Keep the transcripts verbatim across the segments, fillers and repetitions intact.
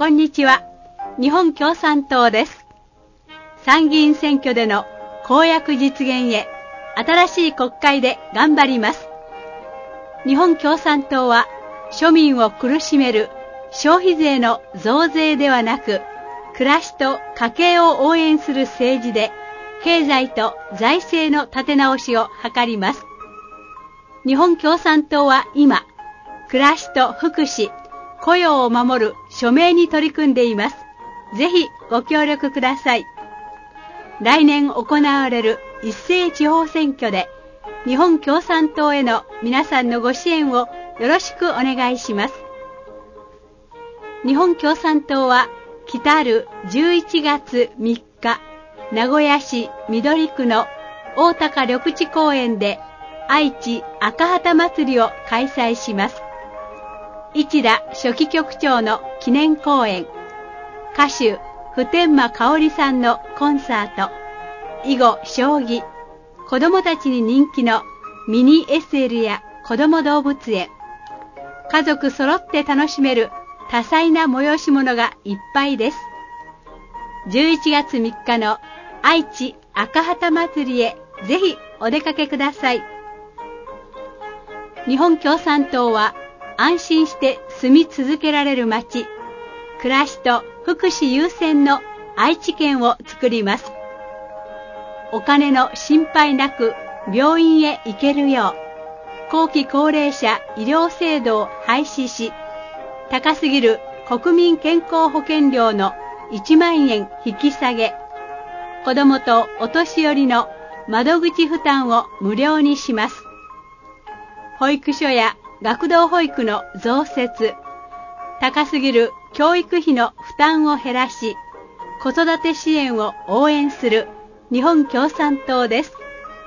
こんにちは。日本共産党です。参議院選挙での公約実現へ、新しい国会で頑張ります。日本共産党は、庶民を苦しめる消費税の増税ではなく、暮らしと家計を応援する政治で、経済と財政の立て直しを図ります。日本共産党は今、暮らしと福祉、雇用を守る署名に取り組んでいます。ぜひご協力ください。来年行われる一斉地方選挙で、日本共産党への皆さんのご支援をよろしくお願いします。日本共産党は、来たるじゅういちがつみっか、名古屋市緑区の大高緑地公園で愛知赤旗祭りを開催します。市田書記局長の記念公演、歌手普天間香織さんのコンサート、囲碁将棋、子供たちに人気のミニ エスエル や子供動物園、家族揃って楽しめる多彩な催し物がいっぱいです。じゅういちがつみっかの愛知赤旗祭りへぜひお出かけください。日本共産党は安心して住み続けられる街、暮らしと福祉優先の愛知県を作ります。お金の心配なく病院へ行けるよう、後期高齢者医療制度を廃止し、高すぎる国民健康保険料のいちまんえん引き下げ、子どもとお年寄りの窓口負担を無料にします。保育所や学童保育の増設、高すぎる教育費の負担を減らし、子育て支援を応援する日本共産党です。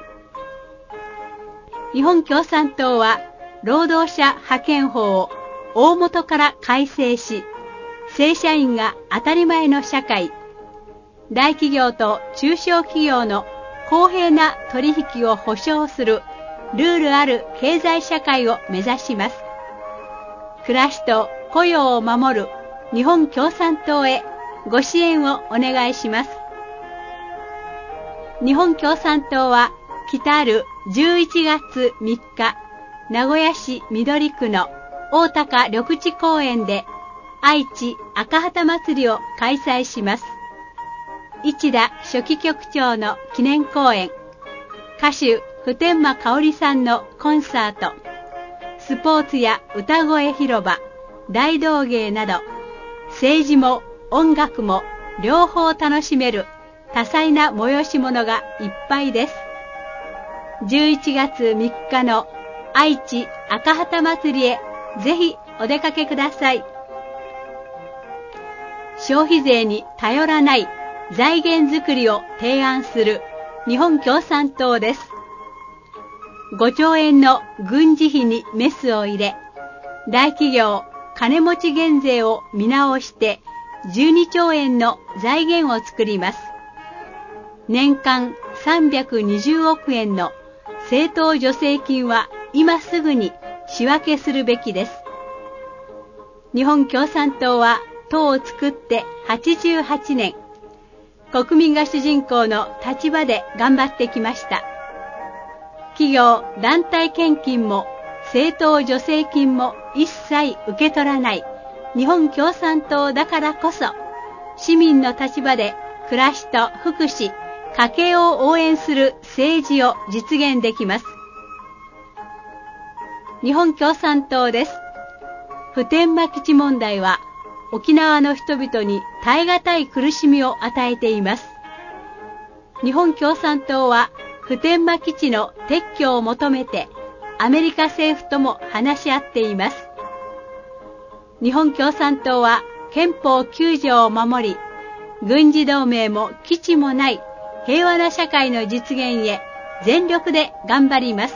日本共産党は、労働者派遣法を大元から改正し、正社員が当たり前の社会、大企業と中小企業の公平な取引を保障するルールある経済社会を目指します。暮らしと雇用を守る日本共産党へご支援をお願いします。日本共産党は、来たるじゅういちがつみっか、名古屋市緑区の大高緑地公園で愛知赤旗祭りを開催します。市田書記局長の記念公演、歌手普天間香織さんのコンサート、スポーツや歌声広場、大道芸など、政治も音楽も両方楽しめる多彩な催し物がいっぱいです。じゅういちがつみっかの愛知赤旗祭りへぜひお出かけください。消費税に頼らない財源づくりを提案する日本共産党です。ごちょうえんの軍事費にメスを入れ、大企業金持ち減税を見直してじゅうにちょうえんの財源を作ります。年間さんびゃくにじゅうおくえんの政党助成金は今すぐに仕分けするべきです。日本共産党は党を作ってはちじゅうはちねん、国民が主人公の立場で頑張ってきました。企業団体献金も政党助成金も一切受け取らない日本共産党だからこそ、市民の立場で暮らしと福祉、家計を応援する政治を実現できます。日本共産党です。普天間基地問題は沖縄の人々に耐え難い苦しみを与えています。日本共産党は普天間基地の撤去を求めてアメリカ政府とも話し合っています。日本共産党は憲法きゅうじょうを守り、軍事同盟も基地もない平和な社会の実現へ全力で頑張ります。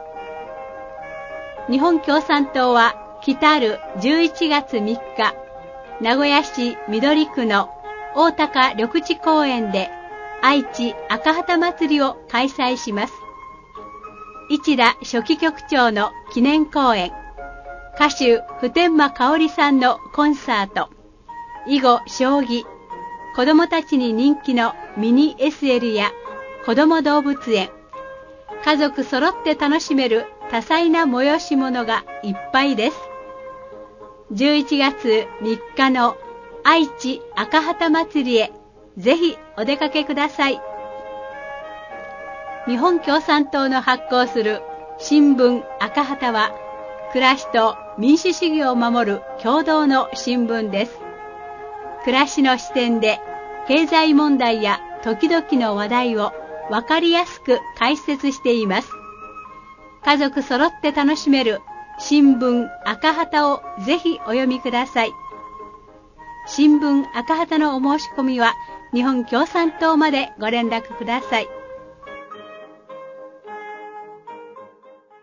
日本共産党は来たるじゅういちがつみっか、名古屋市緑区の大高緑地公園で愛知赤旗祭りを開催します。市田書記局長の記念公演、歌手普天間香織さんのコンサート、 囲碁、将棋、子どもたちに人気のミニ エスエル や子ども動物園、家族揃って楽しめる多彩な催し物がいっぱいです。じゅういちがつみっかの愛知赤旗祭りへぜひお出かけください。日本共産党の発行する新聞赤旗は、暮らしと民主主義を守る共同の新聞です。暮らしの視点で経済問題や時々の話題をわかりやすく解説しています。家族揃って楽しめる新聞赤旗をぜひお読みください。新聞赤旗のお申し込みは日本共産党までご連絡ください。